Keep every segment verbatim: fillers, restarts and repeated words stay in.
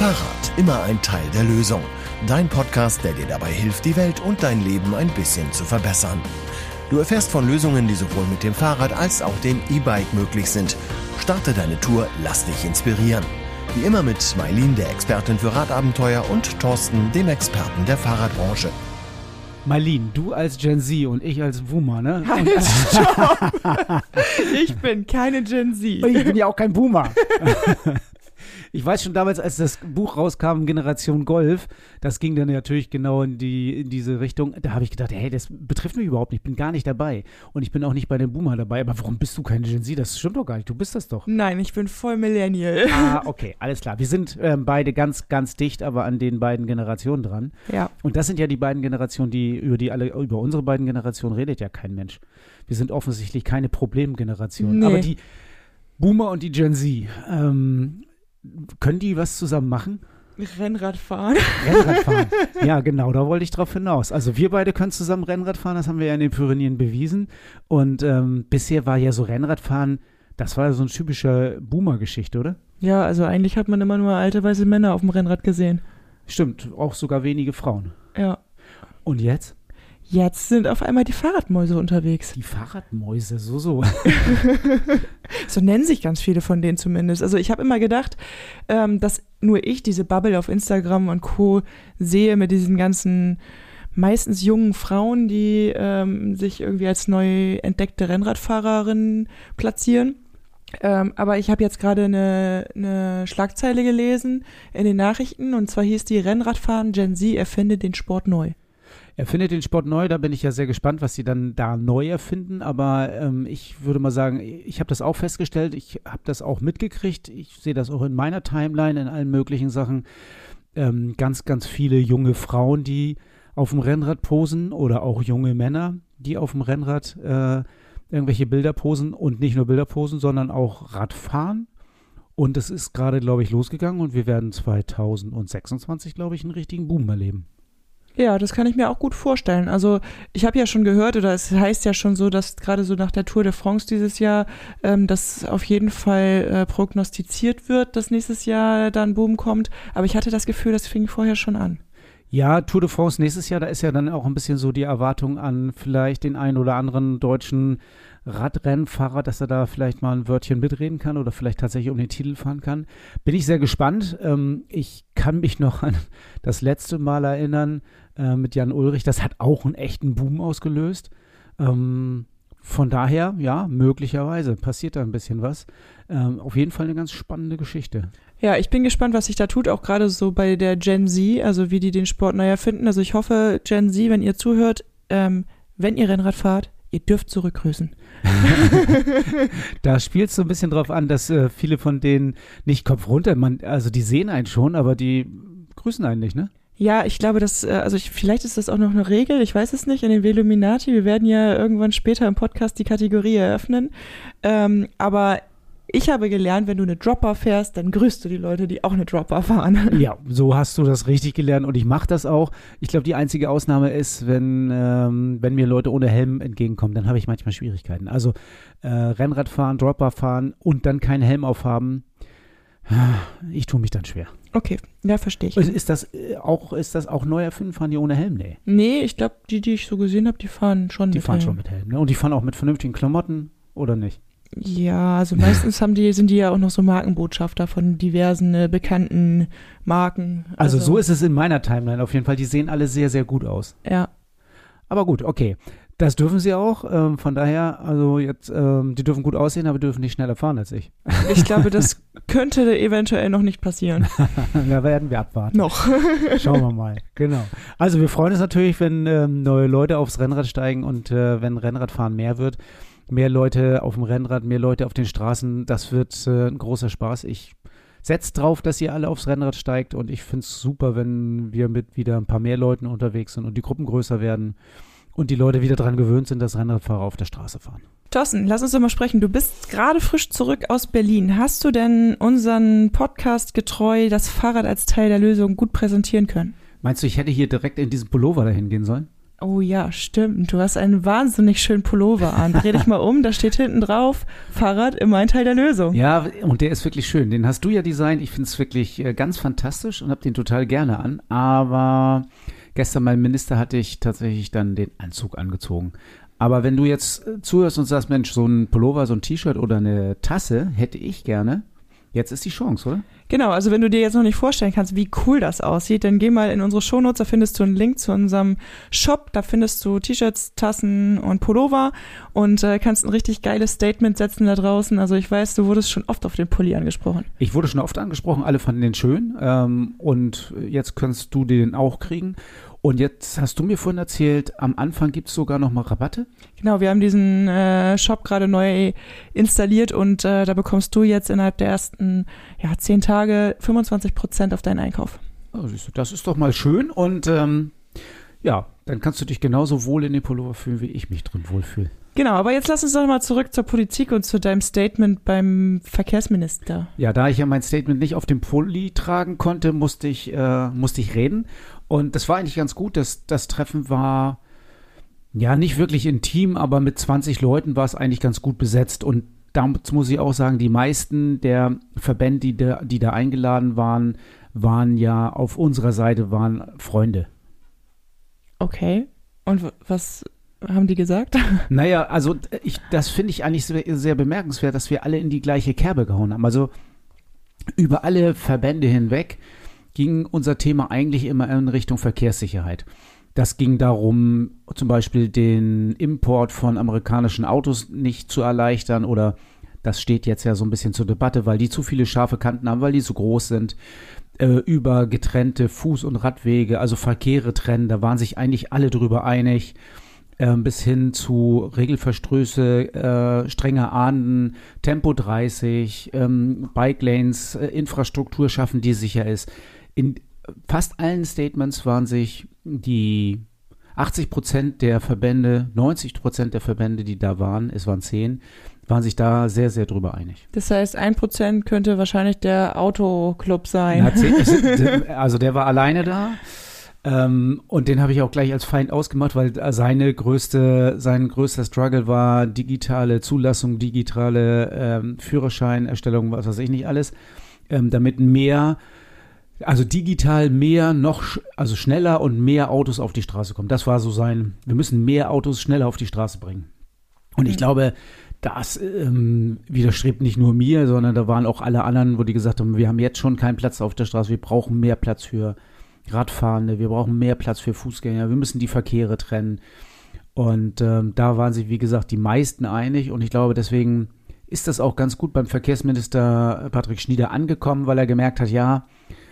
Fahrrad, immer ein Teil der Lösung. Dein Podcast, der dir dabei hilft, die Welt und dein Leben ein bisschen zu verbessern. Du erfährst von Lösungen, die sowohl mit dem Fahrrad als auch dem E-Bike möglich sind. Starte deine Tour, lass dich inspirieren. Wie immer mit Maylin, der Expertin für Radabenteuer, und Thorsten, dem Experten der Fahrradbranche. Maylin, du als Gen Z und ich als Boomer, ne? Halt, stopp! Ich bin keine Gen Z. Ich bin ja auch kein Boomer. Ich weiß schon damals, als das Buch rauskam, Generation Golf, das ging dann natürlich genau in die in diese Richtung. Da habe ich gedacht, hey, das betrifft mich überhaupt nicht, ich bin gar nicht dabei. Und ich bin auch nicht bei den Boomer dabei. Aber warum bist du keine Gen Z? Das stimmt doch gar nicht, du bist das doch. Nein, ich bin voll Millennial. Ah, okay, alles klar. Wir sind ähm, beide ganz, ganz dicht, aber an den beiden Generationen dran. Ja. Und das sind ja die beiden Generationen, die über die alle, über unsere beiden Generationen redet ja kein Mensch. Wir sind offensichtlich keine Problemgeneration. Nee. Aber die Boomer und die Gen Z, ähm, können die was zusammen machen? Rennrad fahren. Rennrad fahren. Ja, genau, da wollte ich drauf hinaus. Also wir beide können zusammen Rennrad fahren, das haben wir ja in den Pyrenäen bewiesen. Und ähm, bisher war ja so Rennradfahren, das war ja so eine typische Boomer-Geschichte, oder? Ja, also eigentlich hat man immer nur alte weiße Männer auf dem Rennrad gesehen. Stimmt, auch sogar wenige Frauen. Ja. Und jetzt? Jetzt sind auf einmal die Fahrradmäuse unterwegs. Die Fahrradmäuse, so, so. So nennen sich ganz viele von denen zumindest. Also ich habe immer gedacht, ähm, dass nur ich diese Bubble auf Instagram und Co. sehe mit diesen ganzen meistens jungen Frauen, die ähm, sich irgendwie als neu entdeckte Rennradfahrerinnen platzieren. Ähm, aber ich habe jetzt gerade eine, eine Schlagzeile gelesen in den Nachrichten, und zwar hieß die: Rennradfahren Gen Z erfindet den Sport neu. Er findet den Sport neu, da bin ich ja sehr gespannt, was sie dann da neu erfinden, aber ähm, ich würde mal sagen, ich habe das auch festgestellt, ich habe das auch mitgekriegt, ich sehe das auch in meiner Timeline, in allen möglichen Sachen, ähm, ganz, ganz viele junge Frauen, die auf dem Rennrad posen, oder auch junge Männer, die auf dem Rennrad äh, irgendwelche Bilder posen, und nicht nur Bilder posen, sondern auch Radfahren. Und es ist gerade, glaube ich, losgegangen, und wir werden zwanzig sechsundzwanzig, glaube ich, einen richtigen Boom erleben. Ja, das kann ich mir auch gut vorstellen. Also ich habe ja schon gehört, oder es heißt ja schon so, dass gerade so nach der Tour de France dieses Jahr, ähm, dass auf jeden Fall äh, prognostiziert wird, dass nächstes Jahr da ein Boom kommt. Aber ich hatte das Gefühl, das fing vorher schon an. Ja, Tour de France nächstes Jahr, da ist ja dann auch ein bisschen so die Erwartung an vielleicht den einen oder anderen deutschen Radrennfahrer, dass er da vielleicht mal ein Wörtchen mitreden kann oder vielleicht tatsächlich um den Titel fahren kann. Bin ich sehr gespannt. Ähm, ich kann mich noch an das letzte Mal erinnern äh, mit Jan Ullrich. Das hat auch einen echten Boom ausgelöst. Ähm, von daher, ja, möglicherweise passiert da ein bisschen was. Ähm, auf jeden Fall eine ganz spannende Geschichte. Ja, ich bin gespannt, was sich da tut, auch gerade so bei der Gen Z, also wie die den Sport neu erfinden. Also ich hoffe, Gen Z, wenn ihr zuhört, ähm, wenn ihr Rennrad fahrt, ihr dürft zurückgrüßen. Da spielt es so ein bisschen drauf an, dass äh, viele von denen nicht Kopf runter, man, also die sehen einen schon, aber die grüßen einen nicht, ne? Ja, ich glaube, dass, also ich, vielleicht ist das auch noch eine Regel, ich weiß es nicht, in den Veluminati. Wir werden ja irgendwann später im Podcast die Kategorie eröffnen. Ähm, aber ich habe gelernt, wenn du eine Dropper fährst, dann grüßt du die Leute, die auch eine Dropper fahren. Ja, so hast du das richtig gelernt, und ich mache das auch. Ich glaube, die einzige Ausnahme ist, wenn, ähm, wenn mir Leute ohne Helm entgegenkommen, dann habe ich manchmal Schwierigkeiten. Also äh, Rennrad fahren, Dropper fahren und dann keinen Helm aufhaben, ich tue mich dann schwer. Okay, ja, verstehe ich. Ist das äh, auch, ist das auch neu erfinden, fahren die ohne Helm? Nee. Nee, ich glaube, die, die ich so gesehen habe, die fahren schon die mit fahren Helm. schon mit Helm, ne? Und die fahren auch mit vernünftigen Klamotten, oder nicht? Ja, also meistens haben die, sind die ja auch noch so Markenbotschafter von diversen äh, bekannten Marken. Also, Also so ist es in meiner Timeline auf jeden Fall. Die sehen alle sehr, sehr gut aus. Ja. Aber gut, okay. Das dürfen sie auch. Ähm, von daher, also jetzt, ähm, die dürfen gut aussehen, aber dürfen nicht schneller fahren als ich. Ich glaube, das könnte eventuell noch nicht passieren. Da werden wir abwarten. Noch. Schauen wir mal. Genau. Also wir freuen uns natürlich, wenn ähm, neue Leute aufs Rennrad steigen und äh, wenn Rennradfahren mehr wird. Mehr Leute auf dem Rennrad, mehr Leute auf den Straßen. Das wird äh, ein großer Spaß. Ich setze drauf, dass ihr alle aufs Rennrad steigt, und ich finde es super, wenn wir mit wieder ein paar mehr Leuten unterwegs sind und die Gruppen größer werden und die Leute wieder daran gewöhnt sind, dass Rennradfahrer auf der Straße fahren. Thorsten, lass uns doch mal sprechen. Du bist gerade frisch zurück aus Berlin. Hast du denn unseren Podcast getreu, das Fahrrad als Teil der Lösung, gut präsentieren können? Meinst du, ich hätte hier direkt in diesen Pullover dahin gehen sollen? Oh ja, stimmt. Du hast einen wahnsinnig schönen Pullover an. Dreh dich mal um, da steht hinten drauf, Fahrrad immer ein Teil der Lösung. Ja, und der ist wirklich schön. Den hast du ja designt. Ich finde es wirklich äh, ganz fantastisch und habe den total gerne an. Aber gestern beim Minister hatte ich tatsächlich dann den Anzug angezogen. Aber wenn du jetzt äh, zuhörst und sagst, Mensch, so ein Pullover, so ein T-Shirt oder eine Tasse hätte ich gerne, jetzt ist die Chance, oder? Genau, also wenn du dir jetzt noch nicht vorstellen kannst, wie cool das aussieht, dann geh mal in unsere Shownotes, da findest du einen Link zu unserem Shop, da findest du T-Shirts, Tassen und Pullover und äh, kannst ein richtig geiles Statement setzen da draußen. Also ich weiß, du wurdest schon oft auf den Pulli angesprochen. Ich wurde schon oft angesprochen, alle fanden den schön ähm, und jetzt kannst du den auch kriegen. Und jetzt hast du mir vorhin erzählt, am Anfang gibt es sogar noch mal Rabatte? Genau, wir haben diesen äh, Shop gerade neu installiert und äh, da bekommst du jetzt innerhalb der ersten ja, zehn Tage fünfundzwanzig Prozent auf deinen Einkauf. Oh, siehst du, das ist doch mal schön und ähm, ja, dann kannst du dich genauso wohl in den Pullover fühlen, wie ich mich drin wohlfühle. Genau, aber jetzt lass uns doch mal zurück zur Politik und zu deinem Statement beim Verkehrsminister. Ja, da ich ja mein Statement nicht auf dem Pulli tragen konnte, musste ich, äh, musste ich reden. Und das war eigentlich ganz gut. Das, das Treffen war ja nicht wirklich intim, aber mit zwanzig Leuten war es eigentlich ganz gut besetzt. Und damit muss ich auch sagen, die meisten der Verbände, die da, die da eingeladen waren, waren ja auf unserer Seite, waren Freunde. Okay. Und w- was haben die gesagt? Naja, also ich, das finde ich eigentlich sehr, sehr bemerkenswert, dass wir alle in die gleiche Kerbe gehauen haben. Also über alle Verbände hinweg ging unser Thema eigentlich immer in Richtung Verkehrssicherheit. Das ging darum, zum Beispiel den Import von amerikanischen Autos nicht zu erleichtern oder das steht jetzt ja so ein bisschen zur Debatte, weil die zu viele scharfe Kanten haben, weil die zu groß sind, äh, über getrennte Fuß- und Radwege, also Verkehre trennen, da waren sich eigentlich alle drüber einig, äh, bis hin zu Regelverstöße, äh, strenger Ahnden, Tempo dreißig, ähm, Bike Lanes, äh, Infrastruktur schaffen, die sicher ist. In fast allen Statements waren sich die achtzig Prozent der Verbände, neunzig Prozent der Verbände, die da waren, es waren zehn, waren sich da sehr, sehr drüber einig. Das heißt, ein Prozent könnte wahrscheinlich der Autoclub sein. Na, zehn, also der war alleine da ähm, und den habe ich auch gleich als Feind ausgemacht, weil seine größte, sein größter Struggle war digitale Zulassung, digitale ähm, Führerscheinerstellung, was weiß ich nicht alles, ähm, damit mehr Also digital mehr, noch, sch- also schneller und mehr Autos auf die Straße kommen. Das war so sein, wir müssen mehr Autos schneller auf die Straße bringen. Und ich Mhm. glaube, das ähm, widerstrebt nicht nur mir, sondern da waren auch alle anderen, wo die gesagt haben, wir haben jetzt schon keinen Platz auf der Straße, wir brauchen mehr Platz für Radfahrende, wir brauchen mehr Platz für Fußgänger, wir müssen die Verkehre trennen. Und ähm, da waren sich, wie gesagt, die meisten einig. Und ich glaube, deswegen ist das auch ganz gut beim Verkehrsminister Patrick Schnieder angekommen, weil er gemerkt hat, ja,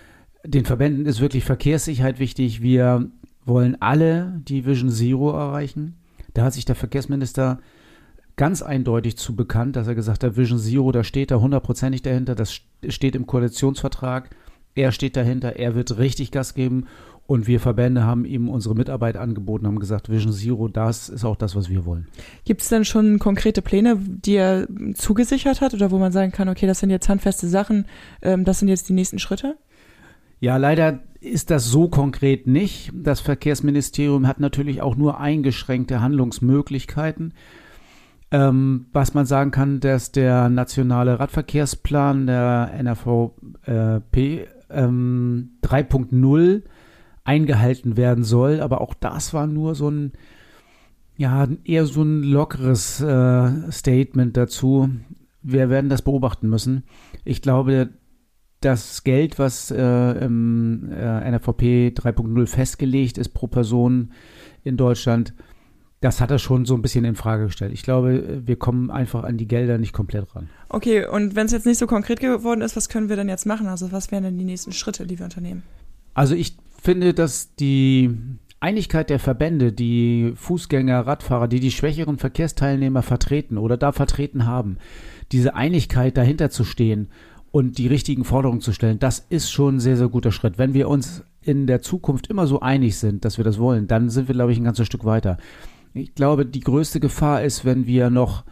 den Verbänden ist wirklich Verkehrssicherheit wichtig. Wir wollen alle die Vision Zero erreichen. Da hat sich der Verkehrsminister ganz eindeutig zu bekannt, dass er gesagt hat, Vision Zero, da steht er hundertprozentig dahinter. Das steht im Koalitionsvertrag. Er steht dahinter. Er wird richtig Gas geben. Und wir Verbände haben ihm unsere Mitarbeit angeboten, haben gesagt, Vision Zero, das ist auch das, was wir wollen. Gibt es denn schon konkrete Pläne, die er zugesichert hat oder wo man sagen kann, okay, das sind jetzt handfeste Sachen, ähm, das sind jetzt die nächsten Schritte? Ja, leider ist das so konkret nicht. Das Verkehrsministerium hat natürlich auch nur eingeschränkte Handlungsmöglichkeiten. Ähm, was man sagen kann, dass der nationale Radverkehrsplan, der N R V P ähm, drei Punkt null eingehalten werden soll, aber auch das war nur so ein, ja, eher so ein lockeres äh, Statement dazu. Wir werden das beobachten müssen. Ich glaube, das Geld, was äh, im äh, N R V P drei Punkt null festgelegt ist pro Person in Deutschland, das hat er schon so ein bisschen in Frage gestellt. Ich glaube, wir kommen einfach an die Gelder nicht komplett ran. Okay, und wenn es jetzt nicht so konkret geworden ist, was können wir denn jetzt machen? Also was wären denn die nächsten Schritte, die wir unternehmen? Also ich finde, dass die Einigkeit der Verbände, die Fußgänger, Radfahrer, die die schwächeren Verkehrsteilnehmer vertreten oder da vertreten haben, diese Einigkeit dahinter zu stehen und die richtigen Forderungen zu stellen, das ist schon ein sehr, sehr guter Schritt. Wenn wir uns in der Zukunft immer so einig sind, dass wir das wollen, dann sind wir, glaube ich, ein ganzes Stück weiter. Ich glaube, die größte Gefahr ist, wenn wir noch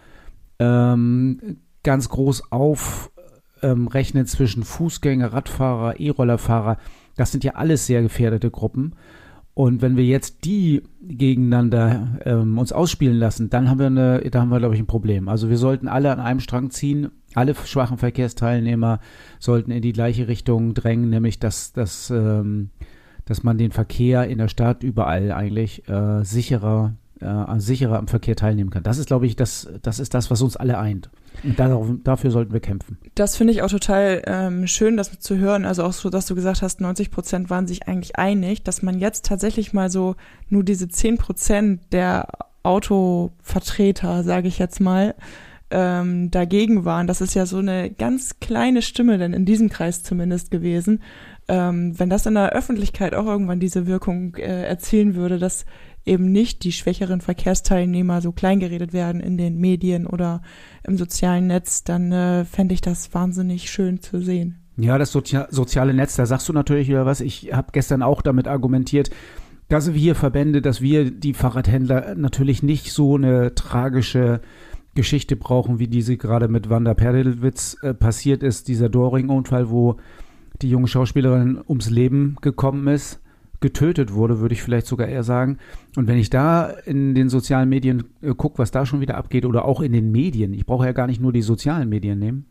ähm, ganz groß aufrechnen ähm, zwischen Fußgänger, Radfahrer, E-Rollerfahrer. Das sind ja alles sehr gefährdete Gruppen. Und wenn wir jetzt die gegeneinander ähm, uns ausspielen lassen, dann haben wir eine, da haben wir, glaube ich, ein Problem. Also wir sollten alle an einem Strang ziehen. Alle schwachen Verkehrsteilnehmer sollten in die gleiche Richtung drängen, nämlich dass, dass, ähm, dass man den Verkehr in der Stadt überall eigentlich äh, sicherer, äh, sicherer am Verkehr teilnehmen kann. Das ist, glaube ich, das, das ist das, was uns alle eint. Und darauf, dafür sollten wir kämpfen. Das finde ich auch total ähm, schön, das zu hören. Also auch so, dass du gesagt hast, neunzig Prozent waren sich eigentlich einig, dass man jetzt tatsächlich mal so nur diese zehn Prozent der Autovertreter, sage ich jetzt mal, ähm, dagegen waren. Das ist ja so eine ganz kleine Stimme, denn in diesem Kreis zumindest gewesen. Ähm, wenn das in der Öffentlichkeit auch irgendwann diese Wirkung äh, erzielen würde, dass eben nicht die schwächeren Verkehrsteilnehmer so kleingeredet werden in den Medien oder im sozialen Netz, dann äh, fände ich das wahnsinnig schön zu sehen. Ja, das Sozi- soziale Netz, da sagst du natürlich wieder was. Ich habe gestern auch damit argumentiert, dass wir Verbände, dass wir die Fahrradhändler natürlich nicht so eine tragische Geschichte brauchen, wie diese gerade mit Wanda Perdelwitz äh, passiert ist, dieser Doring-Unfall, wo die junge Schauspielerin ums Leben gekommen ist, getötet wurde, würde ich vielleicht sogar eher sagen. Und wenn ich da in den sozialen Medien äh, gucke, was da schon wieder abgeht, oder auch in den Medien, ich brauche ja gar nicht nur die sozialen Medien nehmen,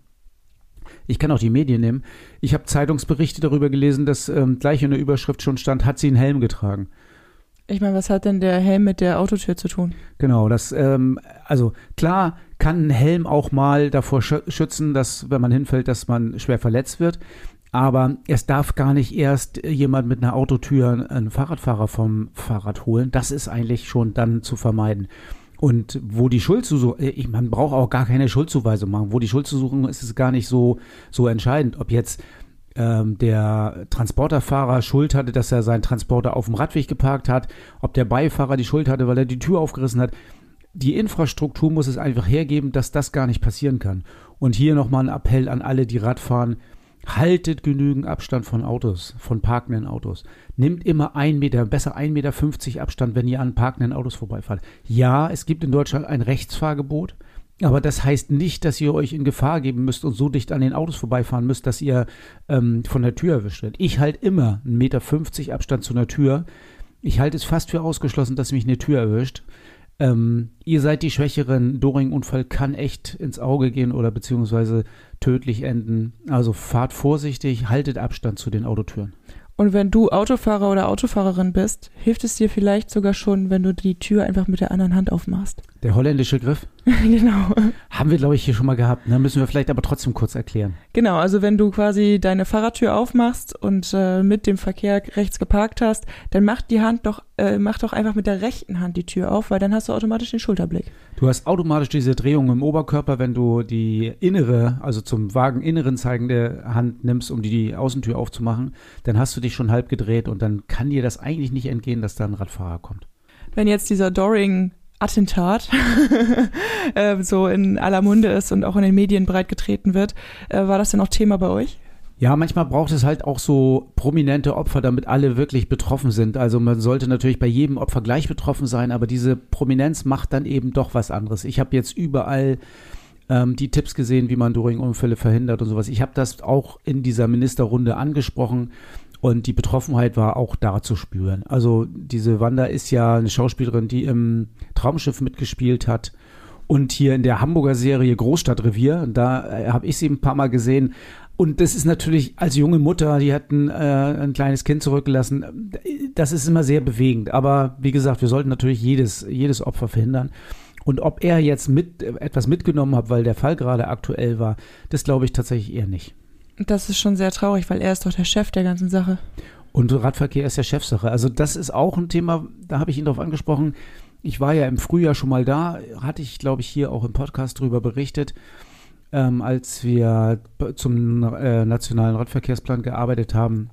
ich kann auch die Medien nehmen. Ich habe Zeitungsberichte darüber gelesen, dass ähm, gleich in der Überschrift schon stand, hat sie einen Helm getragen. Ich meine, was hat denn der Helm mit der Autotür zu tun? Genau, das, ähm, also klar kann ein Helm auch mal davor schützen, dass, wenn man hinfällt, dass man schwer verletzt wird. Aber es darf gar nicht erst jemand mit einer Autotür einen Fahrradfahrer vom Fahrrad holen. Das ist eigentlich schon dann zu vermeiden. Und wo die Schuld zu suchen, man braucht auch gar keine Schuldzuweisung machen. Wo die Schuld zu suchen, ist es gar nicht so, so entscheidend, ob jetzt ähm, der Transporterfahrer Schuld hatte, dass er seinen Transporter auf dem Radweg geparkt hat, ob der Beifahrer die Schuld hatte, weil er die Tür aufgerissen hat. Die Infrastruktur muss es einfach hergeben, dass das gar nicht passieren kann. Und hier nochmal ein Appell an alle, die Rad fahren: Haltet genügend Abstand von Autos, von parkenden Autos. Nehmt immer ein Meter, besser ein Meter fünfzig Abstand, wenn ihr an parkenden Autos vorbeifahrt. Ja, es gibt in Deutschland ein Rechtsfahrgebot, aber das heißt nicht, dass ihr euch in Gefahr geben müsst und so dicht an den Autos vorbeifahren müsst, dass ihr ähm, von der Tür erwischt werdet. Ich halte immer ein Meter fünfzig Abstand zu einer Tür. Ich halte es fast für ausgeschlossen, dass mich eine Tür erwischt. Ähm, ihr seid die Schwächeren. Doring-Unfall kann echt ins Auge gehen oder beziehungsweise tödlich enden. Also fahrt vorsichtig, haltet Abstand zu den Autotüren. Und wenn du Autofahrer oder Autofahrerin bist, hilft es dir vielleicht sogar schon, wenn du die Tür einfach mit der anderen Hand aufmachst. Der holländische Griff? Genau. Haben wir, glaube ich, hier schon mal gehabt. Ne? Müssen wir vielleicht aber trotzdem kurz erklären. Genau, also wenn du quasi deine Fahrradtür aufmachst und äh, mit dem Verkehr rechts geparkt hast, dann mach die Hand doch, äh, mach doch einfach mit der rechten Hand die Tür auf, weil dann hast du automatisch den Schulterblick. Du hast automatisch diese Drehung im Oberkörper, wenn du die innere, also zum Wageninneren zeigende Hand nimmst, um die Außentür aufzumachen, dann hast du dich schon halb gedreht und dann kann dir das eigentlich nicht entgehen, dass da ein Radfahrer kommt. Wenn jetzt dieser Doring Attentat äh, so in aller Munde ist und auch in den Medien breit getreten wird. Äh, war das denn auch Thema bei euch? Ja, manchmal braucht es halt auch so prominente Opfer, damit alle wirklich betroffen sind. Also man sollte natürlich bei jedem Opfer gleich betroffen sein, aber diese Prominenz macht dann eben doch was anderes. Ich habe jetzt überall ähm, die Tipps gesehen, wie man Doring-Unfälle verhindert und sowas. Ich habe das auch in dieser Ministerrunde angesprochen. Und die Betroffenheit war auch da zu spüren. Also diese Wanda ist ja eine Schauspielerin, die im Traumschiff mitgespielt hat und hier in der Hamburger Serie Großstadtrevier, da äh, habe ich sie ein paar Mal gesehen. Und das ist natürlich als junge Mutter, die hat ein, äh, ein kleines Kind zurückgelassen, das ist immer sehr bewegend. Aber wie gesagt, wir sollten natürlich jedes, jedes Opfer verhindern. Und ob er jetzt mit etwas mitgenommen hat, weil der Fall gerade aktuell war, das glaube ich tatsächlich eher nicht. Das ist schon sehr traurig, weil er ist doch der Chef der ganzen Sache. Und Radverkehr ist ja Chefsache. Also das ist auch ein Thema, da habe ich ihn drauf angesprochen. Ich war ja im Frühjahr schon mal da, hatte ich, glaube ich, hier auch im Podcast drüber berichtet, ähm, als wir zum äh, nationalen Radverkehrsplan gearbeitet haben.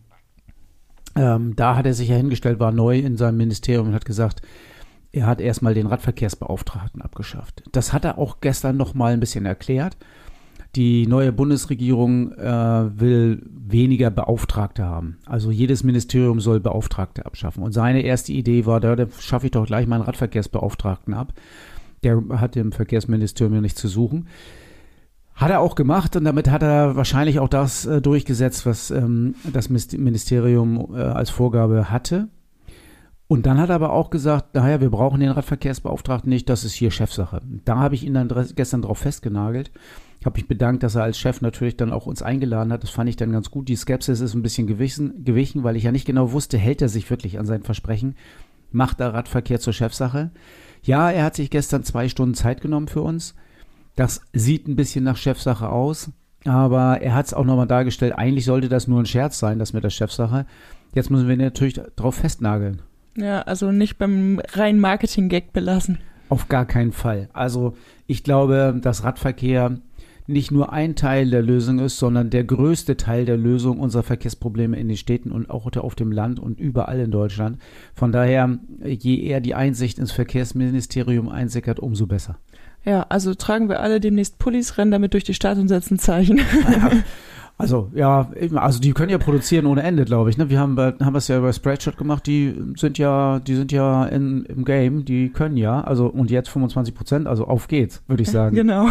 Ähm, da hat er sich ja hingestellt, war neu in seinem Ministerium und hat gesagt, er hat erstmal den Radverkehrsbeauftragten abgeschafft. Das hat er auch gestern noch mal ein bisschen erklärt. Die neue Bundesregierung äh, will weniger Beauftragte haben. Also jedes Ministerium soll Beauftragte abschaffen. Und seine erste Idee war, da, da schaffe ich doch gleich meinen Radverkehrsbeauftragten ab. Der hat im Verkehrsministerium ja nichts zu suchen. Hat er auch gemacht und damit hat er wahrscheinlich auch das äh, durchgesetzt, was ähm, das Ministerium äh, als Vorgabe hatte. Und dann hat er aber auch gesagt, naja, wir brauchen den Radverkehrsbeauftragten nicht, das ist hier Chefsache. Da habe ich ihn dann gestern drauf festgenagelt. Ich habe mich bedankt, dass er als Chef natürlich dann auch uns eingeladen hat. Das fand ich dann ganz gut. Die Skepsis ist ein bisschen gewichen, gewichen, weil ich ja nicht genau wusste, hält er sich wirklich an sein Versprechen? Macht er Radverkehr zur Chefsache? Ja, er hat sich gestern zwei Stunden Zeit genommen für uns. Das sieht ein bisschen nach Chefsache aus, aber er hat es auch nochmal dargestellt, eigentlich sollte das nur ein Scherz sein, das mit der Chefsache. Jetzt müssen wir ihn natürlich drauf festnageln. Ja, also nicht beim reinen Marketing-Gag belassen. Auf gar keinen Fall. Also ich glaube, dass Radverkehr nicht nur ein Teil der Lösung ist, sondern der größte Teil der Lösung unserer Verkehrsprobleme in den Städten und auch auf dem Land und überall in Deutschland. Von daher, je eher die Einsicht ins Verkehrsministerium einsickert, umso besser. Ja, also tragen wir alle demnächst Pullis, rennen damit durch die Stadt und setzen Zeichen. Ja, also ja, also die können ja produzieren ohne Ende, glaube ich. Ne? Wir haben, haben es ja über Spreadshot gemacht, die sind ja, die sind ja in, im Game, die können ja, also und jetzt fünfundzwanzig Prozent, also auf geht's, würde ich sagen. Genau.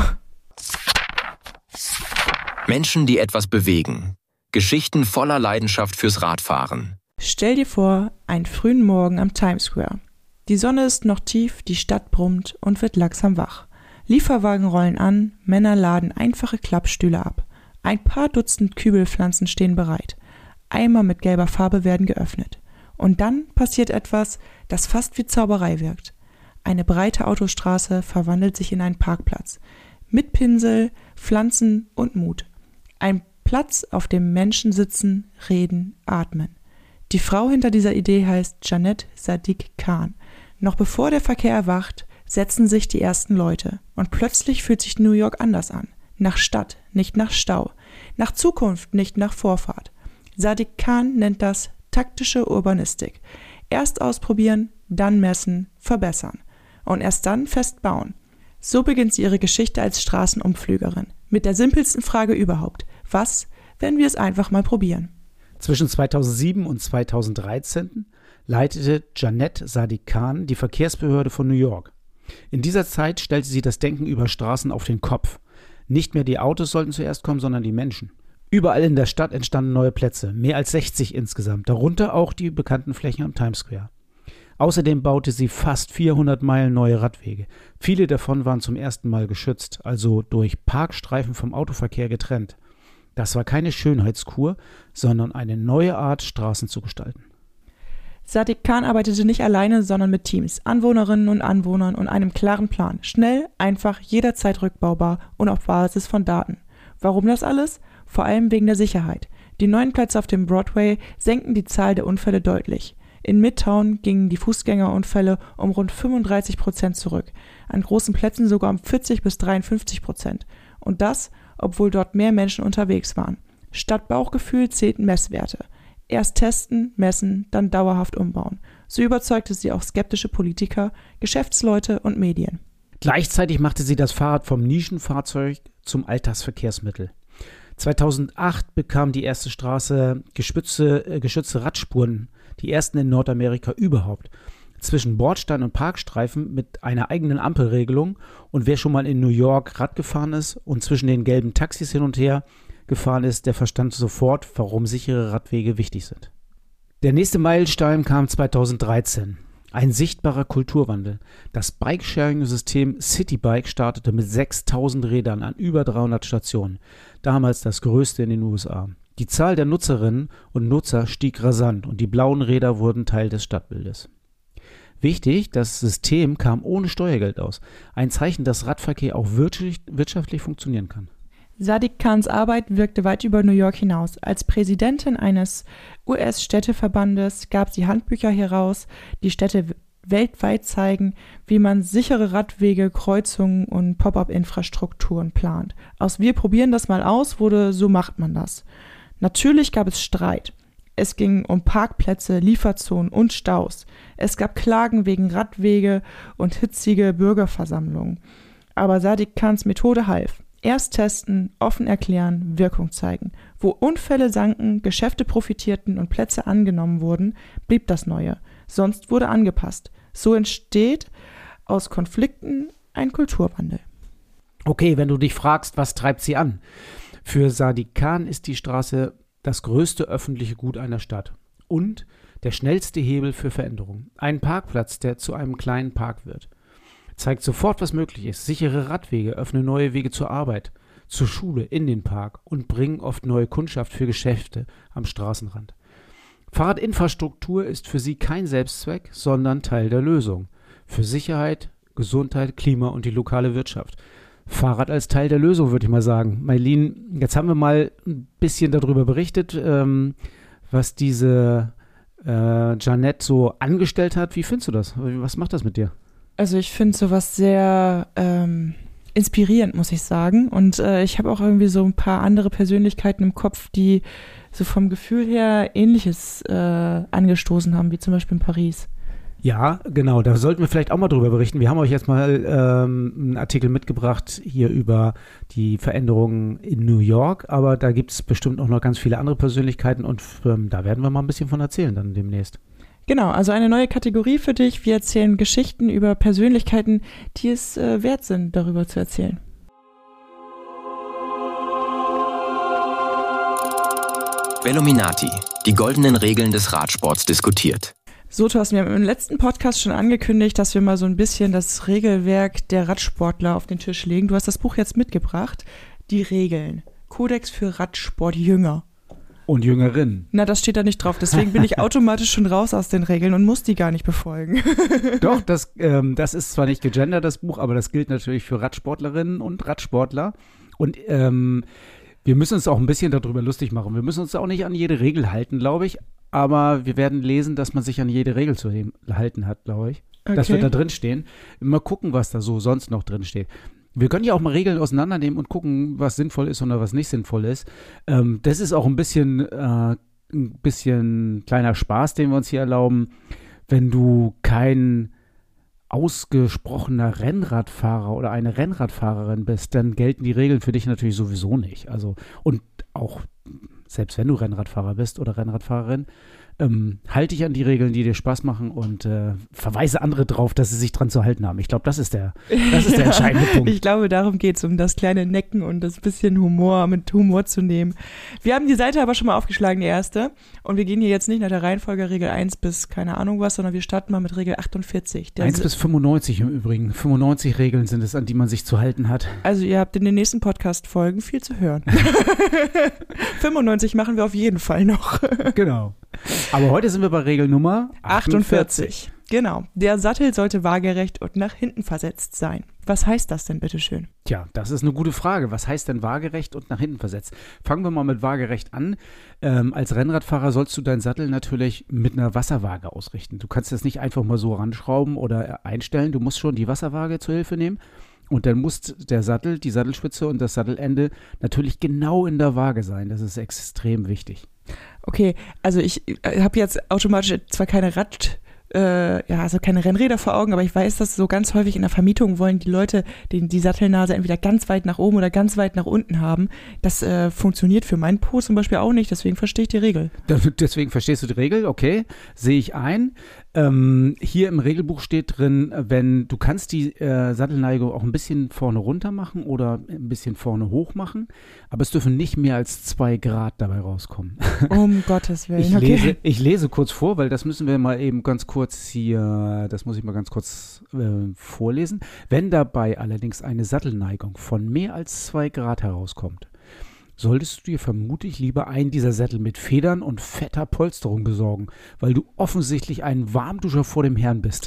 Menschen, die etwas bewegen. Geschichten voller Leidenschaft fürs Radfahren. Stell dir vor, einen frühen Morgen am Times Square. Die Sonne ist noch tief, die Stadt brummt und wird langsam wach. Lieferwagen rollen an, Männer laden einfache Klappstühle ab. Ein paar Dutzend Kübelpflanzen stehen bereit. Eimer mit gelber Farbe werden geöffnet. Und dann passiert etwas, das fast wie Zauberei wirkt. Eine breite Autostraße verwandelt sich in einen Parkplatz. Mit Pinsel, Pflanzen und Mut. Ein Platz, auf dem Menschen sitzen, reden, atmen. Die Frau hinter dieser Idee heißt Janet Sadiq-Khan. Noch bevor der Verkehr erwacht, setzen sich die ersten Leute. Und plötzlich fühlt sich New York anders an. Nach Stadt, nicht nach Stau. Nach Zukunft, nicht nach Vorfahrt. Sadiq-Khan nennt das taktische Urbanistik. Erst ausprobieren, dann messen, verbessern. Und erst dann festbauen. So beginnt sie ihre Geschichte als Straßenumflügerin. Mit der simpelsten Frage überhaupt. Was, wenn wir es einfach mal probieren? Zwischen zweitausendsieben und zweitausenddreizehn leitete Janet Sadiq-Khan die Verkehrsbehörde von New York. In dieser Zeit stellte sie das Denken über Straßen auf den Kopf. Nicht mehr die Autos sollten zuerst kommen, sondern die Menschen. Überall in der Stadt entstanden neue Plätze, mehr als sechzig insgesamt, darunter auch die bekannten Flächen am Times Square. Außerdem baute sie fast vierhundert Meilen neue Radwege. Viele davon waren zum ersten Mal geschützt, also durch Parkstreifen vom Autoverkehr getrennt. Das war keine Schönheitskur, sondern eine neue Art, Straßen zu gestalten. Sadiq-Khan arbeitete nicht alleine, sondern mit Teams, Anwohnerinnen und Anwohnern und einem klaren Plan. Schnell, einfach, jederzeit rückbaubar und auf Basis von Daten. Warum das alles? Vor allem wegen der Sicherheit. Die neuen Plätze auf dem Broadway senken die Zahl der Unfälle deutlich. In Midtown gingen die Fußgängerunfälle um rund fünfunddreißig Prozent zurück, an großen Plätzen sogar um vierzig bis dreiundfünfzig Prozent. Und das, obwohl dort mehr Menschen unterwegs waren. Statt Bauchgefühl zählten Messwerte. Erst testen, messen, dann dauerhaft umbauen. So überzeugte sie auch skeptische Politiker, Geschäftsleute und Medien. Gleichzeitig machte sie das Fahrrad vom Nischenfahrzeug zum Alltagsverkehrsmittel. zweitausendacht bekam die erste Straße geschützte, äh, geschützte Radspuren, die ersten in Nordamerika überhaupt. Zwischen Bordstein und Parkstreifen mit einer eigenen Ampelregelung, und wer schon mal in New York Rad gefahren ist und zwischen den gelben Taxis hin und her gefahren ist, der verstand sofort, warum sichere Radwege wichtig sind. Der nächste Meilenstein kam zweitausenddreizehn. Ein sichtbarer Kulturwandel. Das Bike-Sharing-System Citybike startete mit sechstausend Rädern an über dreihundert Stationen. Damals das größte in den U S A. Die Zahl der Nutzerinnen und Nutzer stieg rasant und die blauen Räder wurden Teil des Stadtbildes. Wichtig, das System kam ohne Steuergeld aus. Ein Zeichen, dass Radverkehr auch wirtschaftlich, wirtschaftlich funktionieren kann. Sadiq-Khans Arbeit wirkte weit über New York hinaus. Als Präsidentin eines U S-Städteverbandes gab sie Handbücher heraus, die Städte weltweit zeigen, wie man sichere Radwege, Kreuzungen und Pop-up-Infrastrukturen plant. Aus „Wir probieren das mal aus" wurde „So macht man das". Natürlich gab es Streit. Es ging um Parkplätze, Lieferzonen und Staus. Es gab Klagen wegen Radwege und hitzige Bürgerversammlungen. Aber Sadiq-Khans Methode half. Erst testen, offen erklären, Wirkung zeigen. Wo Unfälle sanken, Geschäfte profitierten und Plätze angenommen wurden, blieb das Neue. Sonst wurde angepasst. So entsteht aus Konflikten ein Kulturwandel. Okay, wenn du dich fragst, was treibt sie an? Für Sadiq-Khan ist die Straße das größte öffentliche Gut einer Stadt. und der schnellste Hebel für Veränderungen. Ein Parkplatz, der zu einem kleinen Park wird. Zeigt sofort, was möglich ist. Sichere Radwege öffnen neue Wege zur Arbeit, zur Schule, in den Park und bringen oft neue Kundschaft für Geschäfte am Straßenrand. Fahrradinfrastruktur ist für sie kein Selbstzweck, sondern Teil der Lösung. Für Sicherheit, Gesundheit, Klima und die lokale Wirtschaft. Fahrrad als Teil der Lösung, würde ich mal sagen. Maylin, jetzt haben wir mal ein bisschen darüber berichtet, ähm, was diese äh, Jeanette so angestellt hat. Wie findest du das? Was macht das mit dir? Also ich finde sowas sehr ähm, inspirierend, muss ich sagen. Und äh, ich habe auch irgendwie so ein paar andere Persönlichkeiten im Kopf, die so vom Gefühl her Ähnliches äh, angestoßen haben, wie zum Beispiel in Paris. Ja, genau, da sollten wir vielleicht auch mal drüber berichten. Wir haben euch jetzt mal ähm, einen Artikel mitgebracht hier über die Veränderungen in New York, aber da gibt es bestimmt auch noch ganz viele andere Persönlichkeiten und ähm, da werden wir mal ein bisschen von erzählen dann demnächst. Genau, also eine neue Kategorie für dich. Wir erzählen Geschichten über Persönlichkeiten, die es äh, wert sind, darüber zu erzählen. Velominati, die goldenen Regeln des Radsports diskutiert. So, Thorsten, wir haben im letzten Podcast schon angekündigt, dass wir mal so ein bisschen das Regelwerk der Radsportler auf den Tisch legen. Du hast das Buch jetzt mitgebracht. Die Regeln. Kodex für Radsportjünger. Und Jüngerinnen. Na, das steht da nicht drauf. Deswegen bin ich automatisch schon raus aus den Regeln und muss die gar nicht befolgen. Doch, das, ähm, das ist zwar nicht gegendert, das Buch, aber das gilt natürlich für Radsportlerinnen und Radsportler. Und ähm, wir müssen uns auch ein bisschen darüber lustig machen. Wir müssen uns auch nicht an jede Regel halten, glaube ich. Aber wir werden lesen, dass man sich an jede Regel zu halten hat, glaube ich. Okay. Das wird da drin stehen. Mal gucken, was da so sonst noch drin steht. Wir können ja auch mal Regeln auseinandernehmen und gucken, was sinnvoll ist oder was nicht sinnvoll ist. Ähm, das ist auch ein bisschen, äh, ein bisschen kleiner Spaß, den wir uns hier erlauben. Wenn du kein ausgesprochener Rennradfahrer oder eine Rennradfahrerin bist, dann gelten die Regeln für dich natürlich sowieso nicht. Also, und auch selbst wenn du Rennradfahrer bist oder Rennradfahrerin, ähm, halte dich an die Regeln, die dir Spaß machen und äh, verweise andere drauf, dass sie sich dran zu halten haben. Ich glaube, das ist der, das ist der ja, entscheidende Punkt. Ich glaube, darum geht es, um das kleine Necken und das bisschen Humor mit Humor zu nehmen. Wir haben die Seite aber schon mal aufgeschlagen, die erste. Und wir gehen hier jetzt nicht nach der Reihenfolge Regel eins bis keine Ahnung was, sondern wir starten mal mit Regel achtundvierzig. Der eins bis fünfundneunzig im Übrigen. fünfundneunzig Regeln sind es, an die man sich zu halten hat. Also ihr habt in den nächsten Podcast-Folgen viel zu hören. fünfundneunzig machen wir auf jeden Fall noch. Genau. Aber heute sind wir bei Regel Nummer achtundvierzig. achtundvierzig. Genau. Der Sattel sollte waagerecht und nach hinten versetzt sein. Was heißt das denn, bitteschön? Tja, das ist eine gute Frage. Was heißt denn waagerecht und nach hinten versetzt? Fangen wir mal mit waagerecht an. Ähm, als Rennradfahrer sollst du deinen Sattel natürlich mit einer Wasserwaage ausrichten. Du kannst das nicht einfach mal so ranschrauben oder einstellen. Du musst schon die Wasserwaage zur Hilfe nehmen. Und dann muss der Sattel, die Sattelspitze und das Sattelende natürlich genau in der Waage sein. Das ist extrem wichtig. Okay, also ich habe jetzt automatisch zwar keine Rad, äh, ja, also keine Rennräder vor Augen, aber ich weiß, dass so ganz häufig in der Vermietung wollen die Leute die, die Sattelnase entweder ganz weit nach oben oder ganz weit nach unten haben. Das äh, funktioniert für meinen Po zum Beispiel auch nicht, deswegen verstehe ich die Regel. Deswegen verstehst du die Regel, okay, sehe ich ein. Ähm, hier im Regelbuch steht drin, wenn du kannst die äh, Sattelneigung auch ein bisschen vorne runter machen oder ein bisschen vorne hoch machen, aber es dürfen nicht mehr als zwei Grad dabei rauskommen. Um Gottes Willen, ich okay. Lese, ich lese kurz vor, weil das müssen wir mal eben ganz kurz hier, das muss ich mal ganz kurz äh, vorlesen. Wenn dabei allerdings eine Sattelneigung von mehr als zwei Grad herauskommt, solltest du dir vermutlich lieber einen dieser Sättel mit Federn und fetter Polsterung besorgen, weil du offensichtlich ein Warmduscher vor dem Herrn bist.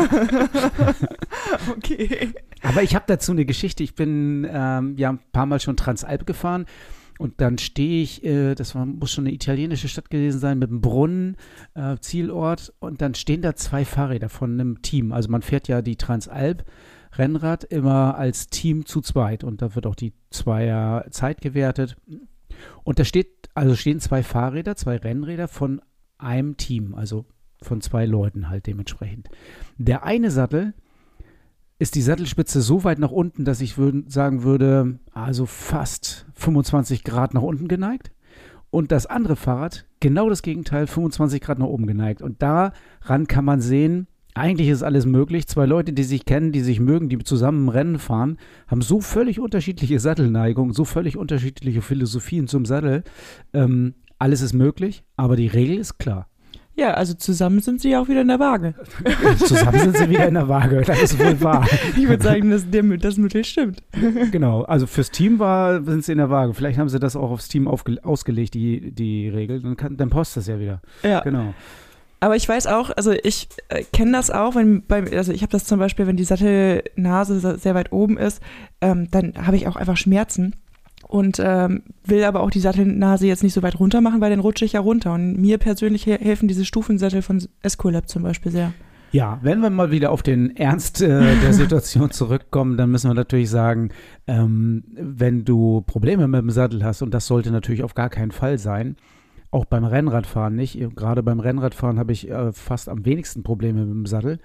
Okay. Aber ich habe dazu eine Geschichte. Ich bin ähm, ja ein paar Mal schon Transalp gefahren und dann stehe ich, äh, das war, muss schon eine italienische Stadt gewesen sein, mit einem Brunnen, äh, Zielort, und dann stehen da zwei Fahrräder von einem Team. Also man fährt ja die Transalp Rennrad immer als Team zu zweit und da wird auch die Zweier Zeit gewertet. Und da steht, also stehen zwei Fahrräder, zwei Rennräder von einem Team, also von zwei Leuten halt dementsprechend. Der eine Sattel ist die Sattelspitze so weit nach unten, dass ich würd, sagen würde, also fast fünfundzwanzig Grad nach unten geneigt. Und das andere Fahrrad, genau das Gegenteil, fünfundzwanzig Grad nach oben geneigt. Und daran kann man sehen, eigentlich ist alles möglich. Zwei Leute, die sich kennen, die sich mögen, die zusammen im Rennen fahren, haben so völlig unterschiedliche Sattelneigungen, so völlig unterschiedliche Philosophien zum Sattel. Ähm, alles ist möglich, aber die Regel ist klar. Ja, also zusammen sind sie ja auch wieder in der Waage. Zusammen sind sie wieder in der Waage, das ist wohl wahr. Ich würde sagen, dass der, das Mittel stimmt. Genau, also fürs Team war, sind sie in der Waage. Vielleicht haben sie das auch aufs Team aufge- ausgelegt, die, die Regel. Dann, kann, dann passt das ja wieder. Ja. Genau. Aber ich weiß auch, also ich äh, kenne das auch, wenn beim, also ich habe das zum Beispiel, wenn die Sattelnase sehr weit oben ist, ähm, dann habe ich auch einfach Schmerzen. Und ähm, will aber auch die Sattelnase jetzt nicht so weit runter machen, weil dann rutsche ich ja runter. Und mir persönlich he- helfen diese Stufensättel von Escolab zum Beispiel sehr. Ja, wenn wir mal wieder auf den Ernst äh, der Situation zurückkommen, dann müssen wir natürlich sagen, ähm, wenn du Probleme mit dem Sattel hast, und das sollte natürlich auf gar keinen Fall sein, auch beim Rennradfahren nicht, gerade beim Rennradfahren habe ich äh, fast am wenigsten Probleme mit dem Sattel,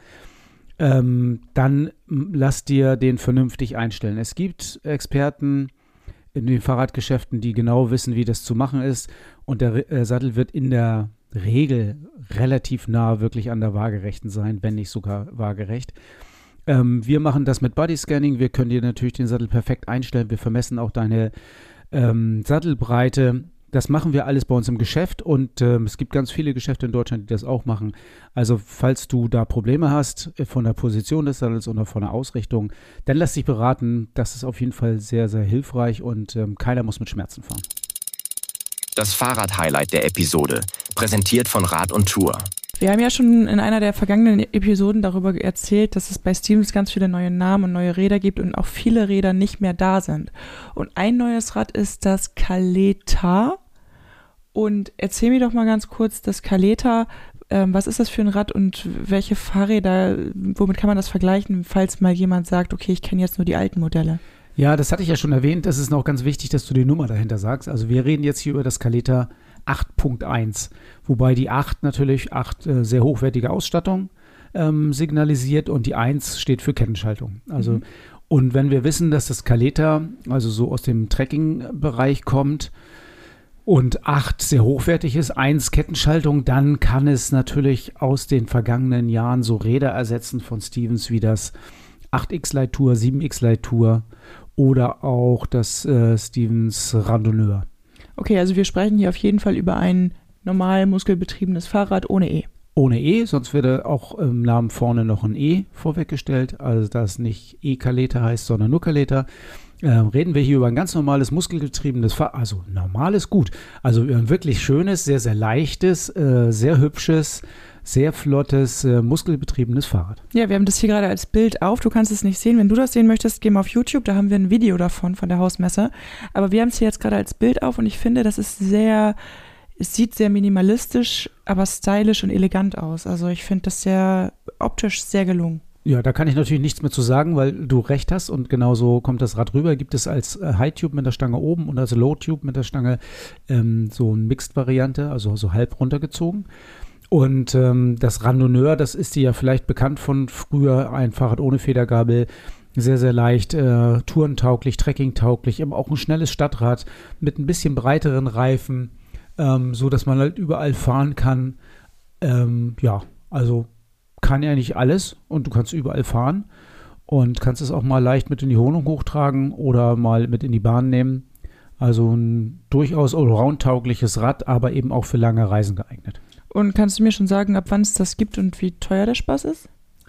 ähm, dann lass dir den vernünftig einstellen. Es gibt Experten in den Fahrradgeschäften, die genau wissen, wie das zu machen ist, und der äh, Sattel wird in der Regel relativ nah wirklich an der Waagerechten sein, wenn nicht sogar waagerecht. Ähm, wir machen das mit Bodyscanning, wir können dir natürlich den Sattel perfekt einstellen, wir vermessen auch deine ähm, Sattelbreite. Das machen wir alles bei uns im Geschäft, und ähm, es gibt ganz viele Geschäfte in Deutschland, die das auch machen. Also falls du da Probleme hast äh, von der Position des Sattels oder von der Ausrichtung, dann lass dich beraten. Das ist auf jeden Fall sehr, sehr hilfreich, und ähm, keiner muss mit Schmerzen fahren. Das Fahrrad-Highlight der Episode, präsentiert von Rad und Tour. Wir haben ja schon in einer der vergangenen Episoden darüber erzählt, dass es bei Stevens ganz viele neue Namen und neue Räder gibt und auch viele Räder nicht mehr da sind. Und ein neues Rad ist das Caleta. Und erzähl mir doch mal ganz kurz, das Caleta, ähm, was ist das für ein Rad und welche Fahrräder, womit kann man das vergleichen, falls mal jemand sagt, okay, ich kenne jetzt nur die alten Modelle? Ja, das hatte ich ja schon erwähnt. Das ist noch ganz wichtig, dass du die Nummer dahinter sagst. Also wir reden jetzt hier über das Caleta acht Punkt eins, wobei die acht natürlich acht äh, sehr hochwertige Ausstattung ähm, signalisiert, und die eins steht für Kettenschaltung. Also mhm. Und wenn wir wissen, dass das Caleta also so aus dem Trekking-Bereich kommt und acht sehr hochwertig ist, eins Kettenschaltung, dann kann es natürlich aus den vergangenen Jahren so Räder ersetzen von Stevens wie das acht X Light Tour, sieben X Light Tour oder auch das äh, Stevens Randonneur. Okay, also wir sprechen hier auf jeden Fall über ein normal muskelbetriebenes Fahrrad ohne E. Ohne E, sonst würde auch im Namen vorne noch ein E vorweggestellt, also dass nicht E-Caleta heißt, sondern nur Caleta. Äh, reden wir hier über ein ganz normales muskelgetriebenes Fahrrad, also normales gut, also ein wirklich schönes, sehr, sehr leichtes, äh, sehr hübsches, sehr flottes, äh, muskelbetriebenes Fahrrad. Ja, wir haben das hier gerade als Bild auf. Du kannst es nicht sehen. Wenn du das sehen möchtest, geh mal auf YouTube. Da haben wir ein Video davon, von der Hausmesse. Aber wir haben es hier jetzt gerade als Bild auf, und ich finde, das ist sehr, es sieht sehr minimalistisch, aber stylisch und elegant aus. Also ich finde das sehr optisch sehr gelungen. Ja, da kann ich natürlich nichts mehr zu sagen, weil du recht hast, und genauso kommt das Rad rüber. Gibt es als äh, High-Tube mit der Stange oben und als Low-Tube mit der Stange ähm, so eine Mixed-Variante, also so halb runtergezogen. Und ähm, das Randonneur, das ist dir ja vielleicht bekannt von früher, ein Fahrrad ohne Federgabel, sehr, sehr leicht, äh, tourentauglich, trekkingtauglich, aber auch ein schnelles Stadtrad mit ein bisschen breiteren Reifen, ähm, so dass man halt überall fahren kann. Ähm, ja, also kann ja nicht alles, und du kannst überall fahren und kannst es auch mal leicht mit in die Wohnung hochtragen oder mal mit in die Bahn nehmen. Also ein durchaus allround-taugliches Rad, aber eben auch für lange Reisen geeignet. Und kannst du mir schon sagen, ab wann es das gibt und wie teuer der Spaß ist?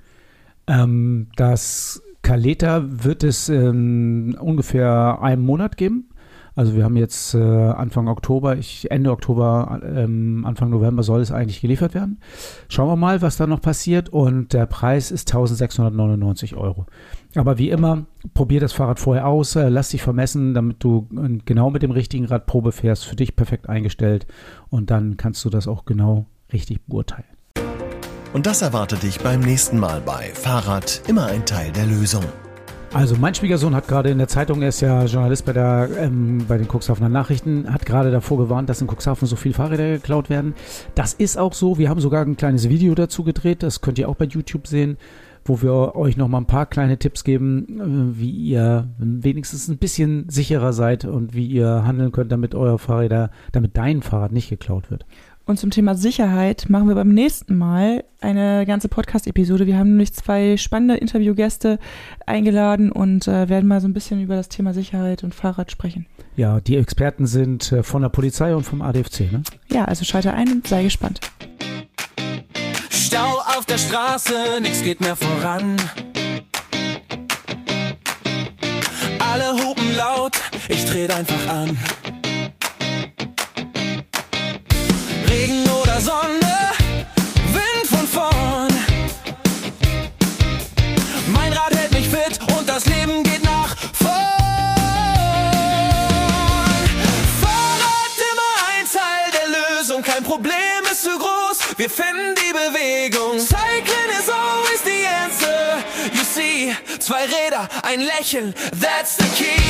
Ähm, das Caleta wird es ähm, ungefähr einen Monat geben. Also wir haben jetzt äh, Anfang Oktober, ich, Ende Oktober, ähm, Anfang November soll es eigentlich geliefert werden. Schauen wir mal, was da noch passiert, und der Preis ist eintausendsechshundertneunundneunzig Euro. Aber wie immer, probier das Fahrrad vorher aus, äh, lass dich vermessen, damit du äh, genau mit dem richtigen Rad Probe fährst, für dich perfekt eingestellt, und dann kannst du das auch genau richtig beurteilen. Und das erwartet dich beim nächsten Mal bei Fahrrad, immer ein Teil der Lösung. Also mein Schwiegersohn hat gerade in der Zeitung, er ist ja Journalist bei, der, ähm, bei den Cuxhavener Nachrichten, hat gerade davor gewarnt, dass in Cuxhaven so viele Fahrräder geklaut werden. Das ist auch so. Wir haben sogar ein kleines Video dazu gedreht, das könnt ihr auch bei YouTube sehen, wo wir euch noch mal ein paar kleine Tipps geben, wie ihr wenigstens ein bisschen sicherer seid und wie ihr handeln könnt, damit euer Fahrräder, damit dein Fahrrad nicht geklaut wird. Und zum Thema Sicherheit machen wir beim nächsten Mal eine ganze Podcast-Episode. Wir haben nämlich zwei spannende Interviewgäste eingeladen und äh, werden mal so ein bisschen über das Thema Sicherheit und Fahrrad sprechen. Ja, die Experten sind äh, von der Polizei und vom A D F C, ne? Ja, also schalte ein und sei gespannt. Stau auf der Straße, nix geht mehr voran. Alle hupen laut, ich trete einfach an. Regen oder Sonne, Wind von vorn. Mein Rad hält mich fit und das Leben geht nach vorn. Fahrrad immer ein Teil der Lösung, kein Problem ist zu groß, wir finden die Bewegung. Cycling is always the answer, you see. Zwei Räder, ein Lächeln, that's the key.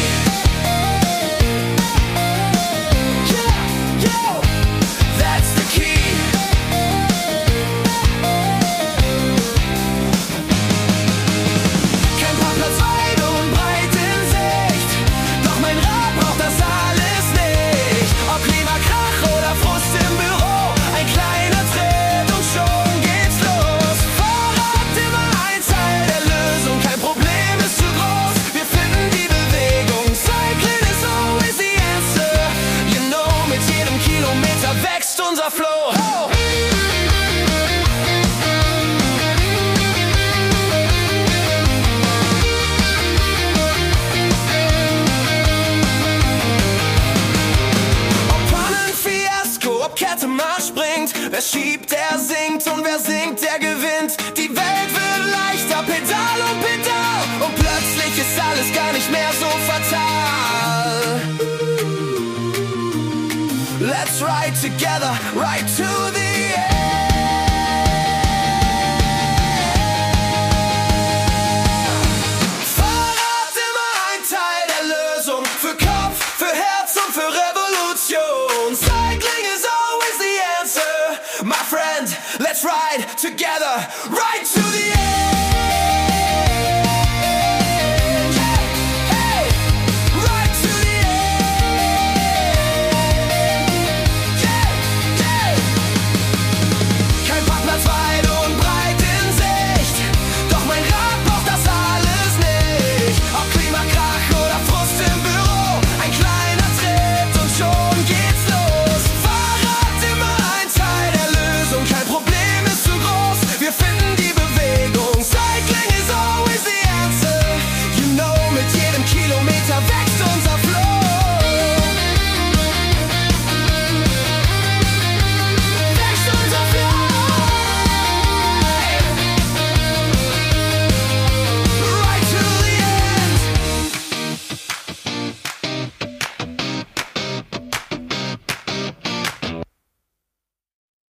Wer schiebt, der singt und wer singt, der gewinnt. Die Welt wird leichter, Pedal um Pedal. Und plötzlich ist alles gar nicht mehr so fatal. Let's ride together, right to the end. Fahrrad immer ein Teil der Lösung. Für Kopf, für Herz und für Revolution. Cycling is always the answer. My friend, let's ride together, right to the end.